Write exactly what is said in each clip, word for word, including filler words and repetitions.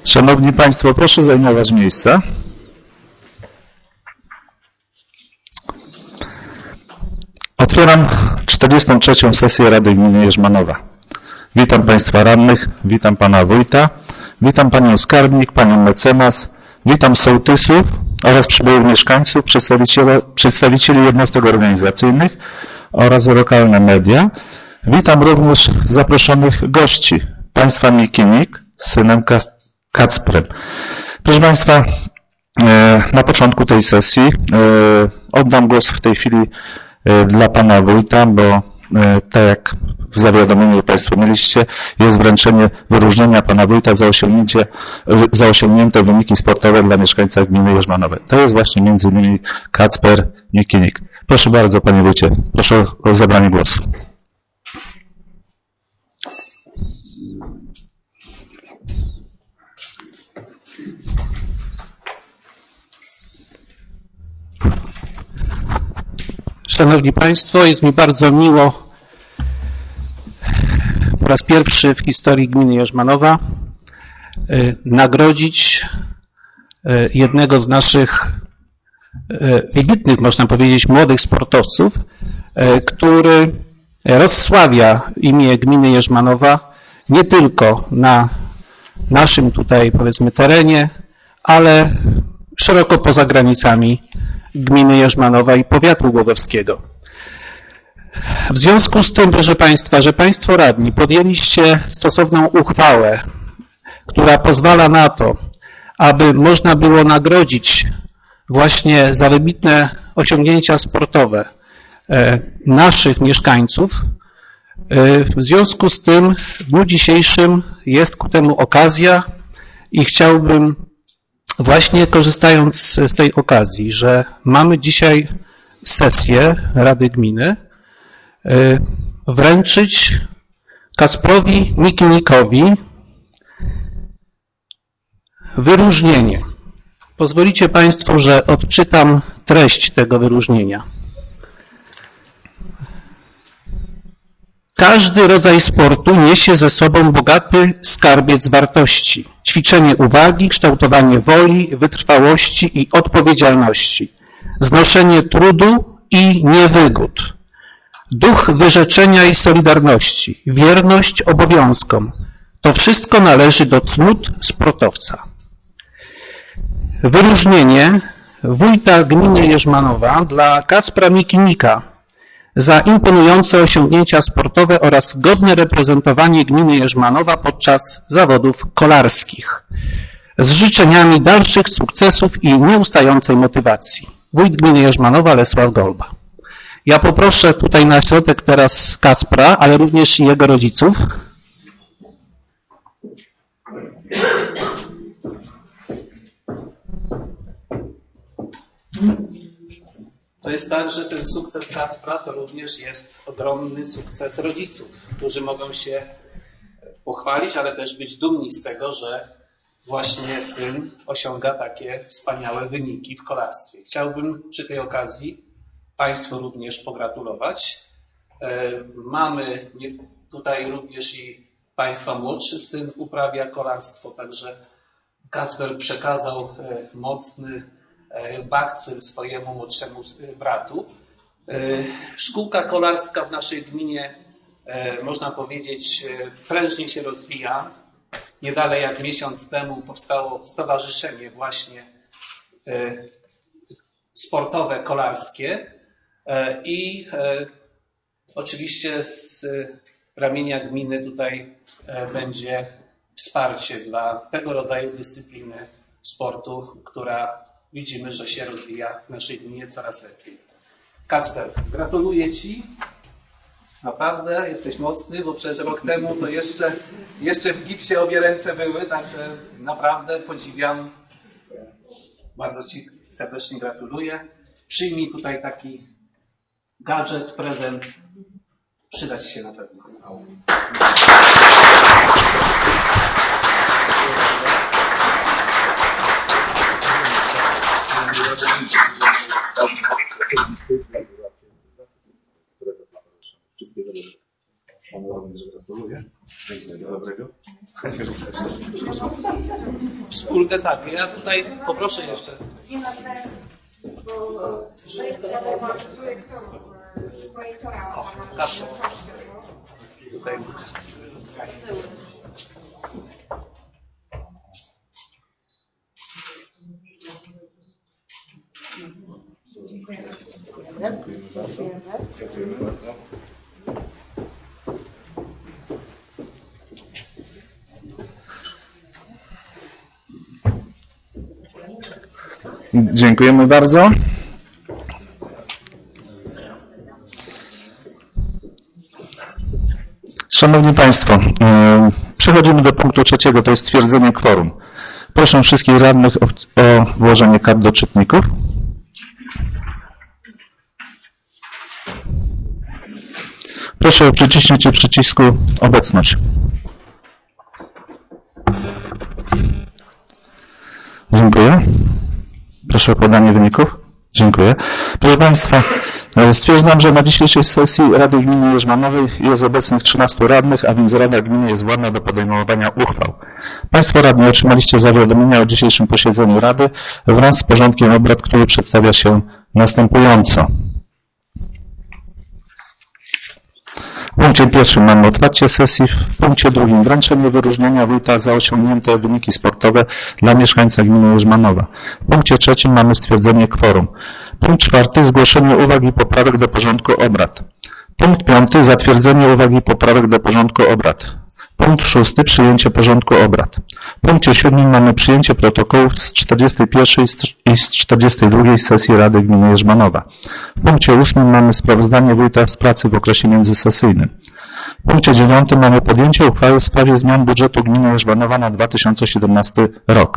Szanowni Państwo, proszę zajmować miejsca. Otwieram czterdziestą trzecią sesję Rady Gminy Jerzmanowa. Witam Państwa radnych, witam Pana Wójta, witam Panią Skarbnik, Panią Mecenas, witam sołtysów oraz przybyłych mieszkańców, przedstawicieli, przedstawicieli jednostek organizacyjnych oraz lokalne media. Witam również zaproszonych gości, Państwa Mikinik z synem Kacprem. Proszę Państwa, na początku tej sesji oddam głos w tej chwili dla Pana Wójta, bo tak jak w zawiadomieniu Państwo mieliście, jest wręczenie wyróżnienia Pana Wójta za, osiągnięcie, za osiągnięte wyniki sportowe dla mieszkańców gminy Jerzmanowej. To jest właśnie między innymi Kacper Mikinik. Proszę bardzo, Panie Wójcie, proszę o zabranie głosu. Szanowni Państwo, jest mi bardzo miło po raz pierwszy w historii gminy Jerzmanowa nagrodzić jednego z naszych wybitnych, można powiedzieć, młodych sportowców, który rozsławia imię gminy Jerzmanowa nie tylko na naszym tutaj, powiedzmy, terenie, ale szeroko poza granicami gminy Jerzmanowa i powiatu głogowskiego. W związku z tym, proszę Państwa, że Państwo radni podjęliście stosowną uchwałę, która pozwala na to, aby można było nagrodzić właśnie za wybitne osiągnięcia sportowe naszych mieszkańców, w związku z tym w dniu dzisiejszym jest ku temu okazja i chciałbym właśnie korzystając z tej okazji, że mamy dzisiaj sesję Rady Gminy, wręczyć Kacprowi Mikinikowi wyróżnienie. Pozwolicie Państwo, że odczytam treść tego wyróżnienia. Każdy rodzaj sportu niesie ze sobą bogaty skarbiec wartości, ćwiczenie uwagi, kształtowanie woli, wytrwałości i odpowiedzialności, znoszenie trudu i niewygód, duch wyrzeczenia i solidarności, wierność obowiązkom. To wszystko należy do cnót sportowca. Wyróżnienie wójta gminy Jerzmanowa dla Kacpra Mikinika za imponujące osiągnięcia sportowe oraz godne reprezentowanie gminy Jerzmanowa podczas zawodów kolarskich. Z życzeniami dalszych sukcesów i nieustającej motywacji. Wójt gminy Jerzmanowa Lesław Golba. Ja poproszę tutaj na środek teraz Kacpra, ale również i jego rodziców. To jest tak, że ten sukces Kacpra to również jest ogromny sukces rodziców, którzy mogą się pochwalić, ale też być dumni z tego, że właśnie syn osiąga takie wspaniałe wyniki w kolarstwie. Chciałbym przy tej okazji Państwu również pogratulować. Mamy tutaj również i Państwa młodszy syn uprawia kolarstwo, także Kacper przekazał mocny bakcyl swojemu młodszemu bratu. Szkółka kolarska w naszej gminie, można powiedzieć, prężnie się rozwija. Nie dalej jak miesiąc temu powstało stowarzyszenie właśnie sportowe, kolarskie i oczywiście z ramienia gminy tutaj będzie wsparcie dla tego rodzaju dyscypliny sportu, która widzimy, że się rozwija w naszej gminie coraz lepiej. Kacper, gratuluję Ci. Naprawdę, jesteś mocny, bo przecież rok temu to jeszcze, jeszcze w gipsie obie ręce były, także naprawdę podziwiam. Bardzo Ci serdecznie gratuluję. Przyjmij tutaj taki gadżet, prezent. Przyda Ci się na pewno. również gratuluję. Wszystkiego dobrego. Wspólkę tak, ja tutaj poproszę jeszcze. Kaszę. Tutaj. Dziękujemy bardzo. Dziękujemy bardzo. Szanowni Państwo, przechodzimy do punktu trzeciego, to jest stwierdzenie kworum. Proszę wszystkich radnych o, o włożenie kart do czytników. Proszę o przyciśnięcie przycisku obecność. Dziękuję. Proszę o podanie wyników. Dziękuję. Proszę Państwa, stwierdzam, że na dzisiejszej sesji Rady Gminy Jerzmanowej jest obecnych trzynastu radnych, a więc Rada Gminy jest władna do podejmowania uchwał. Państwo radni otrzymaliście zawiadomienia o dzisiejszym posiedzeniu Rady wraz z porządkiem obrad, który przedstawia się następująco. W punkcie pierwszym mamy otwarcie sesji, w punkcie drugim wręczenie wyróżnienia wójta za osiągnięte wyniki sportowe dla mieszkańca gminy Jerzmanowa. W punkcie trzecim mamy stwierdzenie kworum. Punkt czwarty zgłoszenie uwag i poprawek do porządku obrad. Punkt piąty zatwierdzenie uwag i poprawek do porządku obrad. Punkt szósty przyjęcie porządku obrad. W punkcie siódmym mamy przyjęcie protokołów z czterdziestej pierwszej i z czterdziestej drugiej sesji Rady Gminy Jerzmanowa. W punkcie ósmym mamy sprawozdanie wójta z pracy w okresie międzysesyjnym. W punkcie dziewiątym mamy podjęcie uchwały w sprawie zmian budżetu gminy Jerzmanowa na dwa tysiące siedemnasty rok.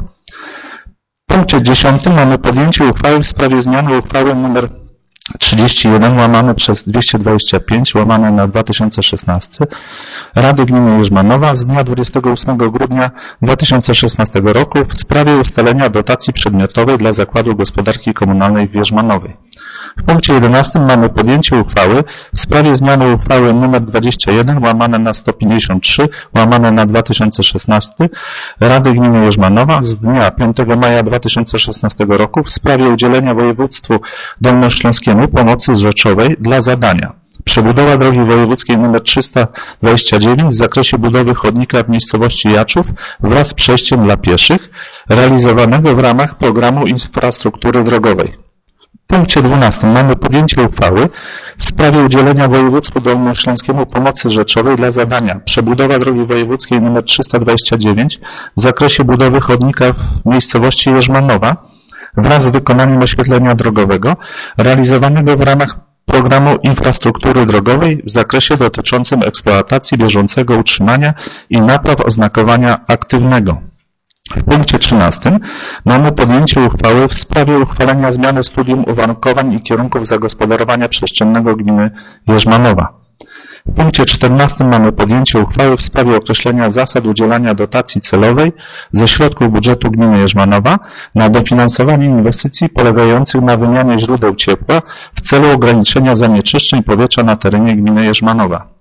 W punkcie dziesiątym mamy podjęcie uchwały w sprawie zmiany uchwały nr trzydzieści jeden łamane przez dwieście dwadzieścia pięć łamane na dwa tysiące szesnaście Rady Gminy Jerzmanowa z dnia dwudziestego ósmego grudnia dwa tysiące szesnastego roku w sprawie ustalenia dotacji przedmiotowej dla Zakładu Gospodarki Komunalnej w Jerzmanowej. W punkcie jedenastym mamy podjęcie uchwały w sprawie zmiany uchwały nr dwadzieścia jeden łamane na sto pięćdziesiąt trzy łamane na dwa tysiące szesnaście Rady Gminy Jerzmanowa z dnia piątego maja dwa tysiące szesnastego roku w sprawie udzielenia województwu dolnośląskiemu pomocy rzeczowej dla zadania przebudowa drogi wojewódzkiej nr trzysta dwadzieścia dziewięć w zakresie budowy chodnika w miejscowości Jaczów wraz z przejściem dla pieszych realizowanego w ramach programu infrastruktury drogowej. W punkcie dwunastym mamy podjęcie uchwały w sprawie udzielenia województwu dolnośląskiemu pomocy rzeczowej dla zadania przebudowa drogi wojewódzkiej nr trzysta dwadzieścia dziewięć w zakresie budowy chodnika w miejscowości Jerzmanowa wraz z wykonaniem oświetlenia drogowego realizowanego w ramach programu infrastruktury drogowej w zakresie dotyczącym eksploatacji bieżącego utrzymania i napraw oznakowania aktywnego. W punkcie trzynastym mamy podjęcie uchwały w sprawie uchwalenia zmiany studium uwarunkowań i kierunków zagospodarowania przestrzennego gminy Jerzmanowa. W punkcie czternastym mamy podjęcie uchwały w sprawie określenia zasad udzielania dotacji celowej ze środków budżetu gminy Jerzmanowa na dofinansowanie inwestycji polegających na wymianie źródeł ciepła w celu ograniczenia zanieczyszczeń powietrza na terenie gminy Jerzmanowa.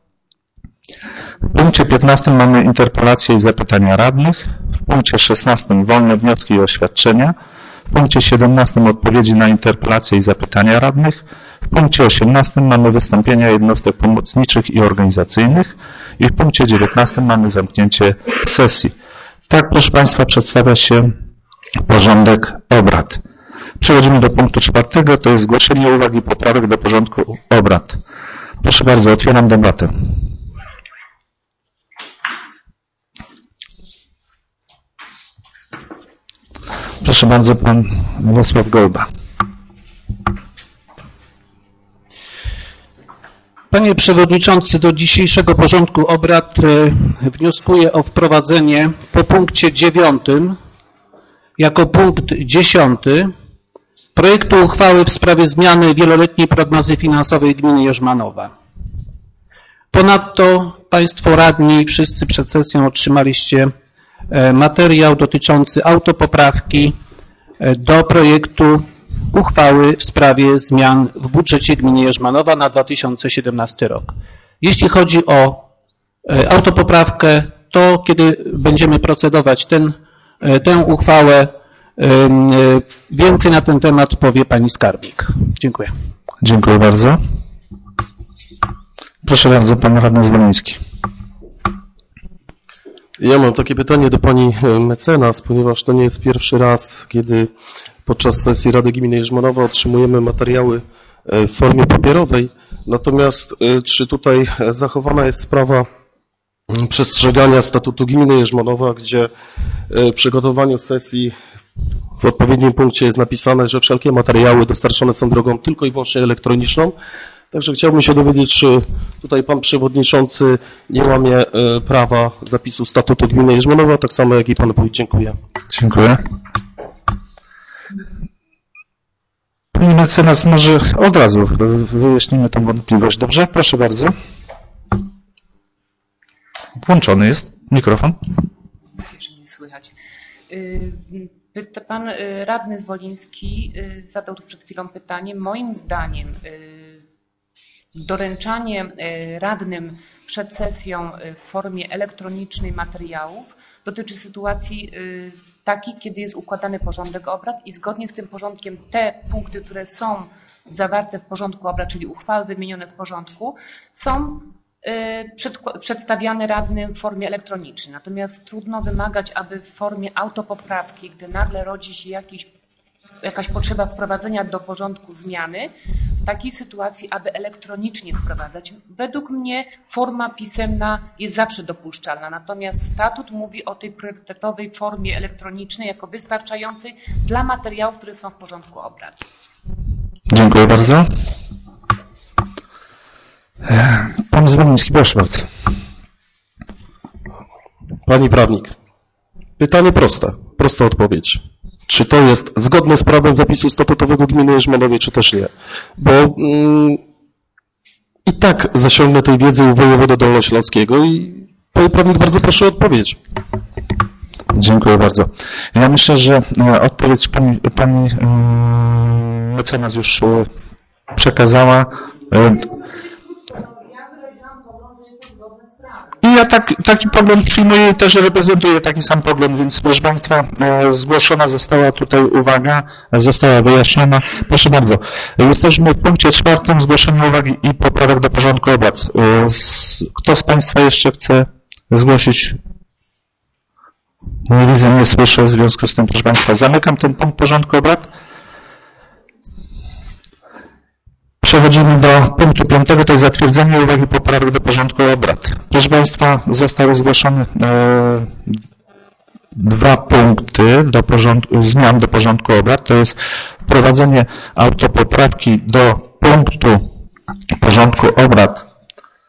W punkcie piętnastym mamy interpelacje i zapytania radnych. W punkcie szesnastym wolne wnioski i oświadczenia. W punkcie siedemnastym odpowiedzi na interpelacje i zapytania radnych. W punkcie osiemnastym mamy wystąpienia jednostek pomocniczych i organizacyjnych. I w punkcie dziewiętnastym mamy zamknięcie sesji. Tak, proszę Państwa, przedstawia się porządek obrad. Przechodzimy do punktu czwartego, to jest zgłoszenie uwag i poprawek do porządku obrad. Proszę bardzo, otwieram debatę. Proszę bardzo, pan Władysław Golba. Panie Przewodniczący, do dzisiejszego porządku obrad wnioskuję o wprowadzenie po punkcie dziewiątym jako punkt dziesiąty projektu uchwały w sprawie zmiany wieloletniej prognozy finansowej gminy Jerzmanowa. Ponadto Państwo radni wszyscy przed sesją otrzymaliście materiał dotyczący autopoprawki do projektu uchwały w sprawie zmian w budżecie gminy Jerzmanowa na dwa tysiące siedemnasty rok. Jeśli chodzi o autopoprawkę, to kiedy będziemy procedować ten, tę uchwałę, więcej na ten temat powie pani skarbnik. Dziękuję. Dziękuję bardzo. Proszę bardzo, pan radny Zwoliński. Ja mam takie pytanie do pani mecenas, ponieważ to nie jest pierwszy raz, kiedy podczas sesji Rady Gminy Jerzmanowa otrzymujemy materiały w formie papierowej. Natomiast czy tutaj zachowana jest sprawa przestrzegania statutu Gminy Jerzmanowa, gdzie w przygotowaniu sesji w odpowiednim punkcie jest napisane, że wszelkie materiały dostarczone są drogą tylko i wyłącznie elektroniczną. Także chciałbym się dowiedzieć, czy tutaj pan przewodniczący nie łamie prawa zapisu statutu Gminy Jerzmanowa, tak samo jak i pan wójt. Dziękuję. Dziękuję. Pani mecenas, może od razu wyjaśnimy tę wątpliwość. Dobrze? Proszę bardzo. Włączony jest mikrofon. Czy mnie słychać? Pan radny Zwoliński zadał tu przed chwilą pytanie. Moim zdaniem doręczanie radnym przed sesją w formie elektronicznej materiałów dotyczy sytuacji takiej, kiedy jest układany porządek obrad i zgodnie z tym porządkiem te punkty, które są zawarte w porządku obrad, czyli uchwały wymienione w porządku, są przed, przedstawiane radnym w formie elektronicznej. Natomiast trudno wymagać, aby w formie autopoprawki, gdy nagle rodzi się jakiś, jakaś potrzeba wprowadzenia do porządku zmiany, w takiej sytuacji, aby elektronicznie wprowadzać. Według mnie forma pisemna jest zawsze dopuszczalna, natomiast statut mówi o tej priorytetowej formie elektronicznej jako wystarczającej dla materiałów, które są w porządku obrad. Dziękuję bardzo. Pan Zwoliński, proszę bardzo. Pani prawnik, pytanie proste, prosta odpowiedź. Czy to jest zgodne z prawem zapisu statutowego Gminy Jerzmanowej, czy też nie? Bo mm, i tak zasiągnę tej wiedzy u wojewody dolnośląskiego i pani prawnik, bardzo proszę o odpowiedź. Dziękuję bardzo. Ja myślę, że odpowiedź pani, pani mecenas już przekazała. I ja tak, taki pogląd przyjmuję i też reprezentuję taki sam pogląd, więc proszę Państwa, zgłoszona została tutaj uwaga, została wyjaśniona. Proszę bardzo, jesteśmy w punkcie czwartym, zgłoszenie uwagi i poprawek do porządku obrad. Kto z Państwa jeszcze chce zgłosić? Nie widzę, nie słyszę, w związku z tym, proszę Państwa, zamykam ten punkt porządku obrad. Przechodzimy do punktu piątego, to jest zatwierdzenie uwagi i poprawek do porządku obrad. Proszę Państwa, zostały zgłoszone e, dwa punkty do porządku, zmian do porządku obrad. To jest wprowadzenie autopoprawki do punktu porządku obrad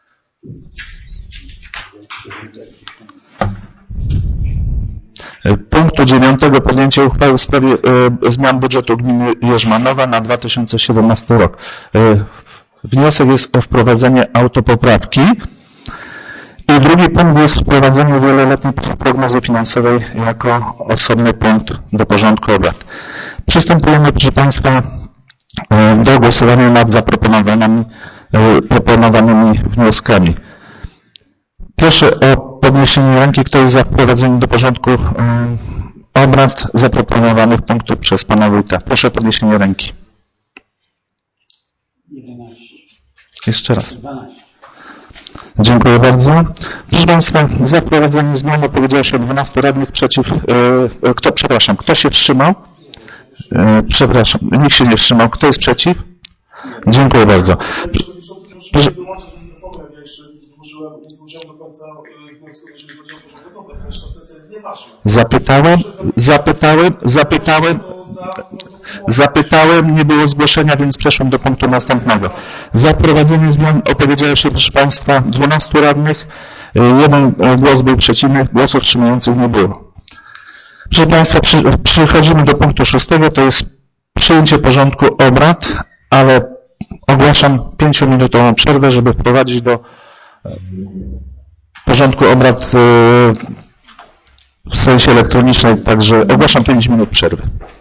punktu dziewiątego, podjęcie uchwały w sprawie e, zmian budżetu gminy Jerzmanowa na dwa tysiące siedemnasty rok. E, wniosek jest o wprowadzenie autopoprawki. I drugi punkt jest wprowadzenie wieloletniej prognozy finansowej jako osobny punkt do porządku obrad. Przystępujemy, proszę Państwa, e, do głosowania nad zaproponowanymi e, proponowanymi wnioskami. Proszę o podniesienie ręki, kto jest za wprowadzeniem do porządku um, obrad zaproponowanych punktów przez pana wójta. Proszę o podniesienie ręki. jedenaście. Jeszcze raz. dwanaście. Dziękuję bardzo. Proszę Państwa, za wprowadzenie zmian opowiedziało się dwunastu radnych, przeciw, e, kto, przepraszam, kto się wstrzymał? E, przepraszam, nikt się nie wstrzymał. Kto jest przeciw? Dziękuję bardzo. Proszę, Nie złożyłem do końca wniosku, jeżeli chodzi o porządek obrad, ponieważ ta sesja jest nieważna. Zapytałem, zapytałem, zapytałem, zapytałem, nie było zgłoszenia, więc przeszłem do punktu następnego. Za wprowadzenie zmian opowiedziało się, proszę Państwa, dwunastu radnych, jeden głos był przeciwny, głosów wstrzymujących nie było. Proszę Państwa, przy, przechodzimy do punktu szóstego, to jest przyjęcie porządku obrad, ale ogłaszam pięciominutową przerwę, żeby wprowadzić do porządku obrad w sensie elektronicznej, także ogłaszam pięć minut przerwy.